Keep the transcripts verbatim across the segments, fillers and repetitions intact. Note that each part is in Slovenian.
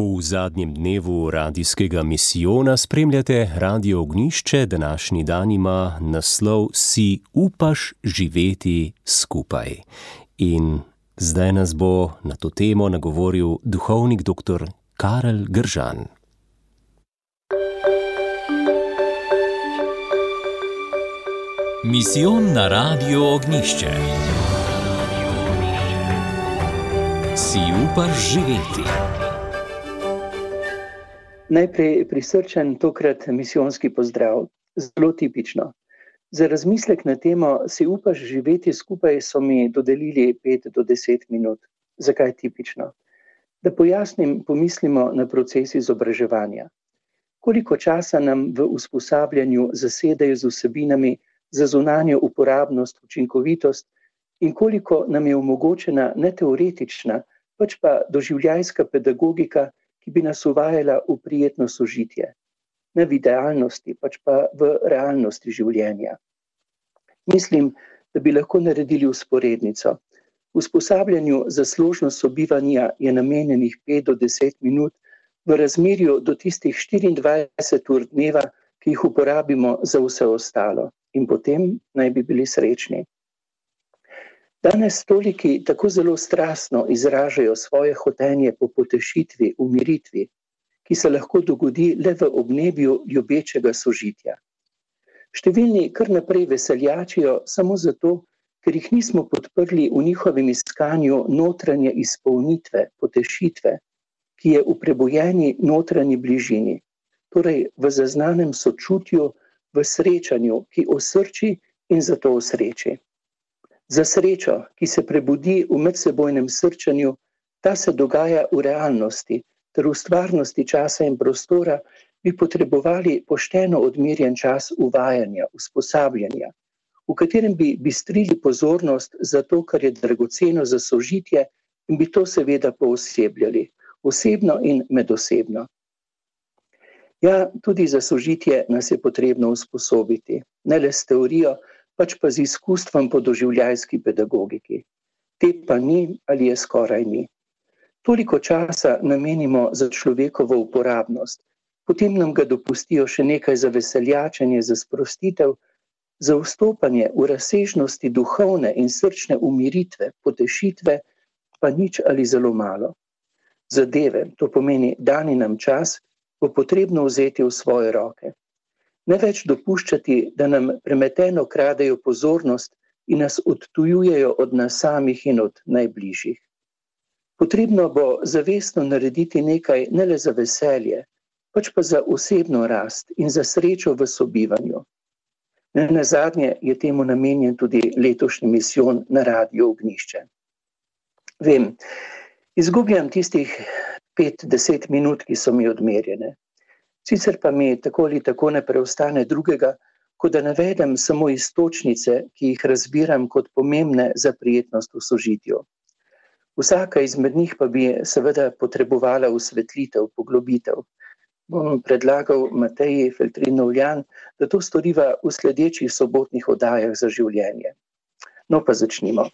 V zadnjem dnevu radijskega misijona spremljate Radio Ognjišče. Današnji dan ima naslov Si upaš živeti skupaj. In zdaj nas bo na to temo nagovoril duhovnik doktor Karel Gržan. Misijon na Radio Ognjišče. Si upaš živeti. Najprej prisrčen tokrat misijonski pozdrav, zelo tipično. Za razmislek na temo Si upaš živeti skupaj so mi dodelili pet do deset minut. Zakaj tipično? Da pojasnim, pomislimo na proces izobraževanja. Koliko časa nam v usposabljanju zasedajo z vsebinami za zunanjo uporabnost, učinkovitost in koliko nam je omogočena ne teoretična, pač pa doživljajska pedagogika, ki bi nas uvajala v prijetno sožitje. Ne v idealnosti, pač pa v realnosti življenja. Mislim, da bi lahko naredili vzporednico. Usposabljanju za složnost sobivanja je namenjenih pet do deset minut v razmerju do tistih štiriindvajset ur dneva, ki jih uporabimo za vse ostalo. In potem naj bi bili srečni. Danes toliki tako zelo strastno izražajo svoje hotenje po potešitvi, umiritvi, ki se lahko dogodi le v obnebju ljubečega sožitja. Številni kar naprej veseljačijo samo zato, ker jih nismo podprli v njihovem iskanju notranje izpolnitve, potešitve, ki je v prebujeni notranji bližini, torej v zaznanem sočutju, v srečanju, ki osrči in zato osreči. Za srečo, ki se prebudi v medsebojnem srčanju, ta se dogaja v realnosti, ter v stvarnosti časa in prostora bi potrebovali pošteno odmerjen čas uvajanja, usposabljanja, v katerem bi bistrili pozornost za to, kar je dragoceno za sožitje in bi to seveda poosebljali, osebno in medosebno. Ja, tudi za sožitje nas je potrebno usposobiti, ne le s teorijo, pač pa z izkustvom po doživljajski pedagogiki. Te pa ni ali je skoraj ni. Toliko časa namenimo za človekovo uporabnost, potem nam ga dopustijo še nekaj za veseljačenje, za sprostitev, za vstopanje v razsežnosti duhovne in srčne umiritve, potešitve, pa nič ali zelo malo. Zadeve, to pomeni dani nam čas, bo potrebno vzeti v svoje roke. Ne več dopuščati, da nam premeteno kradejo pozornost in nas odtujujejo od nas samih in od najbližjih. Potrebno bo zavestno narediti nekaj ne le za veselje, pač pa za osebno rast in za srečo v sobivanju. Nenazadnje je temu namenjen tudi letošnji misijon na Radio Ognjišče. Vem, izgubljam tistih pet, deset minut, ki so mi odmerjene. Sicer pa mi tako ali tako ne preostane drugega, kot da navedem samo iztočnice, ki jih razbiram kot pomembne za prijetnost v sožitju. Vsaka izmed njih pa bi seveda potrebovala osvetlitev, poglobitev. Bom predlagal Mateji Feltrin-Novljan, da to storiva v sledečih sobotnih oddajah za življenje. No pa začnimo.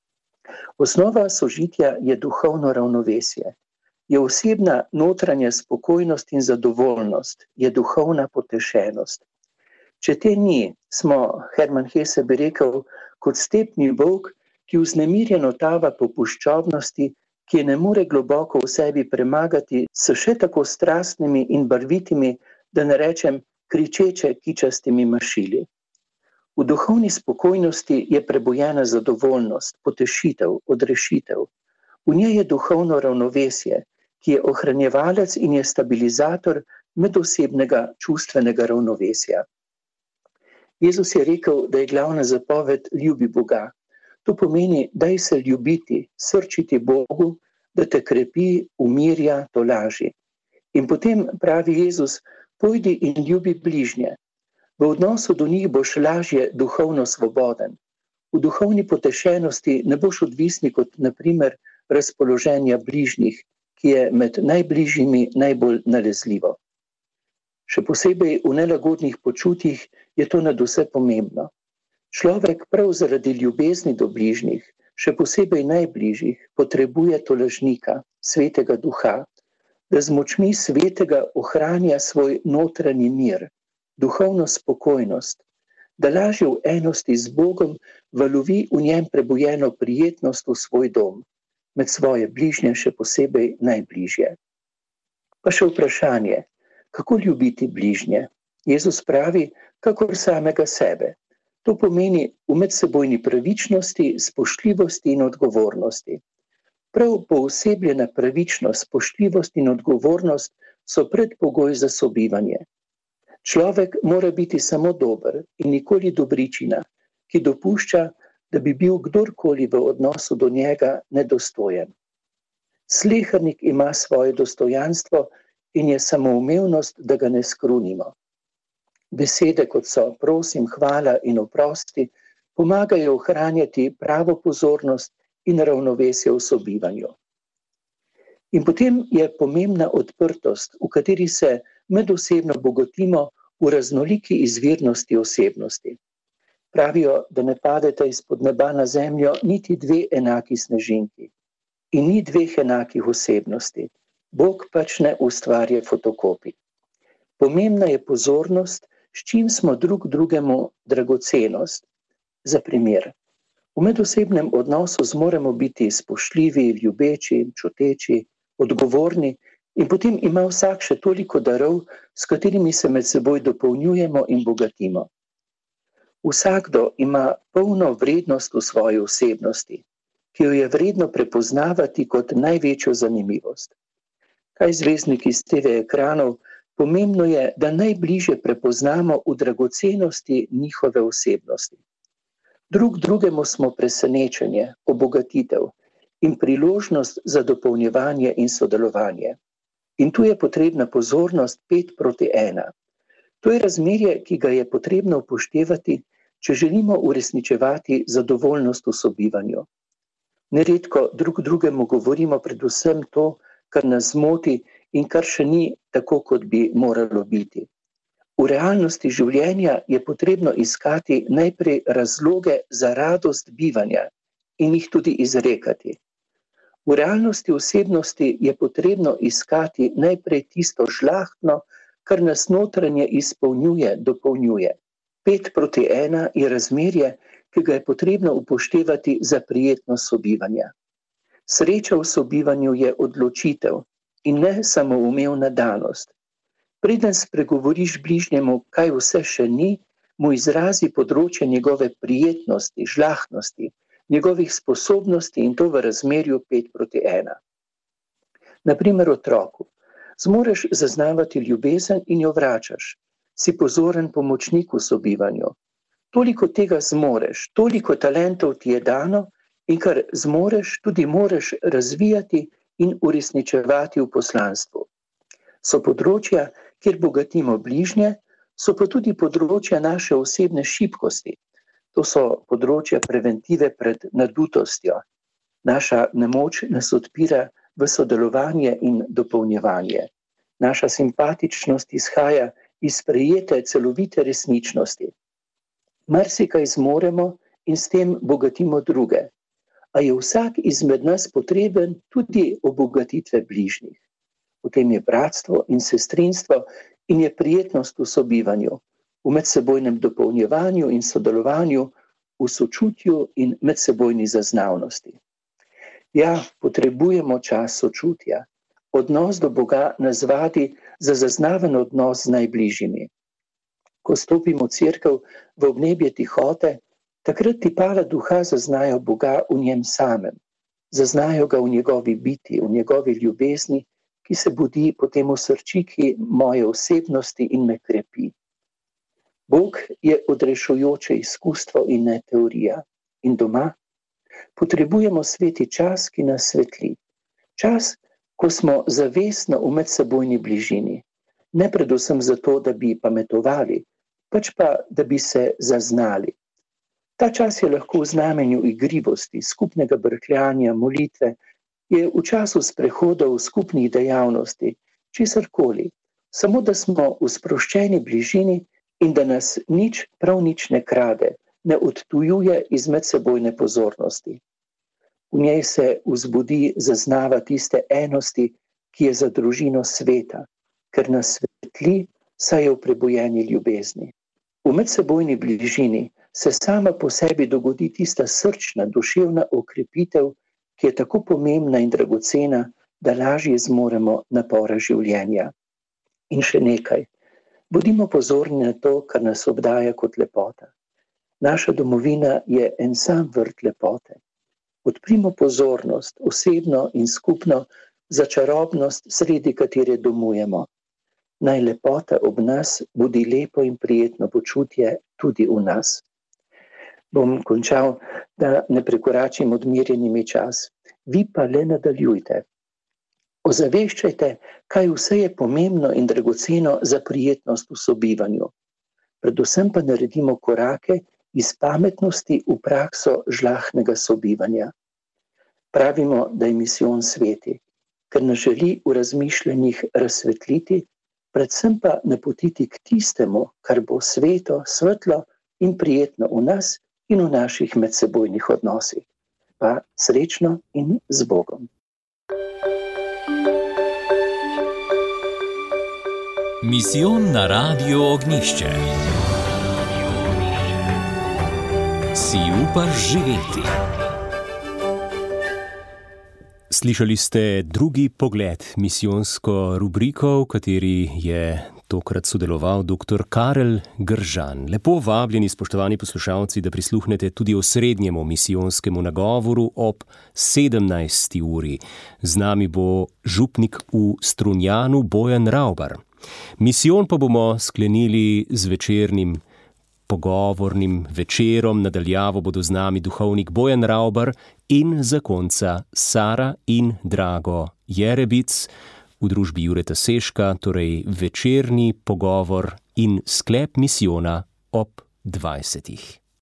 Osnova sožitja je duhovno ravnovesje. Je osebna notranja spokojnost in zadovoljnost, je duhovna potešenost. Če te ni, smo, Hermann Hesse bi rekel, kot stepni volk, ki vznemirjeno tava po puščobnosti, ki je ne more globoko v sebi premagati s še tako strastnimi in barvitimi, da ne rečem kričeče kičastimi mašili. V duhovni spokojnosti je prebujena zadovoljnost, potešitev, odrešitev. V njej je duhovno ravnovesje, ki je ohranjevalec in je stabilizator medosebnega čustvenega ravnovesja. Jezus je rekel, da je glavna zapoved ljubi Boga. To pomeni, daj se ljubiti, srčiti Bogu, da te krepi, umirja, tolaži. In potem pravi Jezus, pojdi in ljubi bližnje. V odnosu do njih boš lažje duhovno svoboden. V duhovni potešenosti ne boš odvisnik od, na primer, razpoloženja bližnjih, ki je med najbližjimi najbolj nalezljivo. Še posebej v nelagodnih počutjih je to nadvse pomembno. Človek prav zaradi ljubezni do bližnjih, še posebej najbližjih, potrebuje tolažnika, svetega duha, da z močmi svetega ohranja svoj notranji mir, duhovno spokojnost, da lažje v enosti z Bogom valovi v njem prebujeno prijetnost v svoj dom, med svoje bližnje še posebej najbližje. Pa še vprašanje, kako ljubiti bližnje? Jezus pravi, kakor samega sebe. To pomeni v medsebojni pravičnosti, spoštljivosti in odgovornosti. Prav poosebljena pravičnost, spoštljivost in odgovornost so predpogoj za sobivanje. Človek mora biti samo dober in nikoli dobričina, ki dopušča, da bi bil kdorkoli v odnosu do njega nedostojen. Slehernik ima svoje dostojanstvo in je samoumevnost, da ga ne skrunimo. Besede, kot so prosim, hvala in oprosti, pomagajo ohranjati pravo pozornost in ravnovesje v sobivanju. In potem je pomembna odprtost, v kateri se medosebno bogatimo v raznoliki izvirnosti osebnosti. Pravijo, da ne padeta izpod neba na zemljo niti dve enaki snežinki in ni dveh enakih osebnosti. Bog pač ne ustvarja fotokopij. Pomembna je pozornost, s čim smo drug drugemu dragocenost. Za primer, v medosebnem odnosu zmoremo biti spoštljivi, ljubeči, čuteči, odgovorni in potem ima vsak še toliko darov, s katerimi se med seboj dopolnjujemo in bogatimo. Vsakdo ima polno vrednost v svoji osebnosti, ki jo je vredno prepoznavati kot največjo zanimivost. Kaj zvezdniki s te ve ekranov, pomembno je, da najbližje prepoznamo v dragocenosti njihove osebnosti. Drug drugemu smo presenečenje, obogatitev in priložnost za dopolnjevanje in sodelovanje. In tu je potrebna pozornost pet proti ena. To je razmerje, ki ga je potrebno upoštevati, če želimo uresničevati zadovoljnost v sobivanju. Neredko drug drugemu govorimo predvsem to, kar nas zmoti in kar še ni tako, kot bi moralo biti. V realnosti življenja je potrebno iskati najprej razloge za radost bivanja in jih tudi izrekati. V realnosti osebnosti je potrebno iskati najprej tisto žlahtno, kar nas notranje izpolnjuje, dopolnjuje. Pet proti ena je razmerje, ki ga je potrebno upoštevati za prijetno sobivanje. Sreča v sobivanju je odločitev in ne samoumevna danost. Preden spregovoriš bližnjemu, kaj vse še ni, mu izrazi področje njegove prijetnosti, žlahtnosti, njegovih sposobnosti in to v razmerju pet proti ena. Naprimer otroku. Zmoreš zaznavati ljubezen in jo vračaš. Si pozoren pomočnik v sobivanju. Toliko tega zmoreš, toliko talentov ti je dano in kar zmoreš, tudi moreš razvijati in uresničevati v poslanstvu. So področja, kjer bogatimo bližnje, so pa tudi področja naše osebne šibkosti. To so področja preventive pred nadutostjo. Naša nemoč nas odpira v sodelovanje in dopolnjevanje. Naša simpatičnost izhaja iz sprejete celovite resničnosti. Marsikaj zmoremo in s tem bogatimo druge, a je vsak izmed nas potreben tudi obogatitve bližnjih. V tem je bratstvo in sestrinstvo in je prijetnost v sobivanju, v medsebojnem dopolnjevanju in sodelovanju, v sočutju in medsebojni zaznavnosti. Ja, potrebujemo čas sočutja. Odnos do Boga nas vadi za zaznaven odnos z najbližjimi. Ko stopimo v cerkev v obnebje tihote, takrat tipala duha zaznajo Boga v njem samem. Zaznajo ga v njegovi biti, v njegovi ljubezni, ki se budi potem v srčiki moje osebnosti in me krepi. Bog je odrešujoče izkustvo in ne teorija. In doma potrebujemo sveti čas, ki nas svetli. Čas, ko smo zavestno v medsebojni bližini. Ne predvsem zato, da bi pametovali, pač pa, da bi se zaznali. Ta čas je lahko v znamenju igrivosti, skupnega brkljanja, molitve, je v času sprehodov skupnih dejavnosti, česarkoli, samo da smo v sproščeni bližini in da nas nič, prav nič ne krade, ne odtujuje iz medsebojne pozornosti. V njej se vzbudi zaznava tiste enosti, ki je za družino sveta, ker nas svetli, saj je v prebujeni ljubezni. V medsebojni bližini se sama po sebi dogodi tista srčna, duševna okrepitev, ki je tako pomembna in dragocena, da lažje zmoremo napora življenja. In še nekaj, bodimo pozorni na to, kar nas obdaja kot lepota. Naša domovina je en sam vrt lepote. Odprimo pozornost, osebno in skupno, za čarobnost, sredi katere domujemo. Naj lepota ob nas budi lepo in prijetno počutje tudi v nas. Bom končal, da ne prekoračim odmerjeni mi čas. Vi pa le nadaljujte. Ozaveščajte, kaj vse je pomembno in dragoceno za prijetnost v sobivanju. Predvsem pa naredimo korake iz pametnosti v prakso žlahtnega sobivanja. Pravimo, da je misijon sveti, ker nas želi v razmišljanjih razsvetliti, predvsem pa napotiti k tistemu, kar bo sveto, svetlo in prijetno v nas in v naših medsebojnih odnosih. Pa srečno in z Bogom. Misijon na Radio Ognjišče. Si upaš živeti? Slišali ste drugi pogled, misijonsko rubriko, v kateri je tokrat sodeloval doktor Karel Gržan. Lepo vabljeni, spoštovani poslušalci, da prisluhnete tudi osrednjemu misijonskemu nagovoru ob sedemnajsti uri. Z nami bo župnik v Strunjanu Bojan Ravbar. Misijon pa bomo sklenili z večernim pogovornim večerom. Nadaljavo bodo z nami duhovnik Bojan Ravbar in zakonca Sara in Drago Jerebic v družbi Jureta Seška, torej večerni pogovor in sklep misijona ob dvajsetih.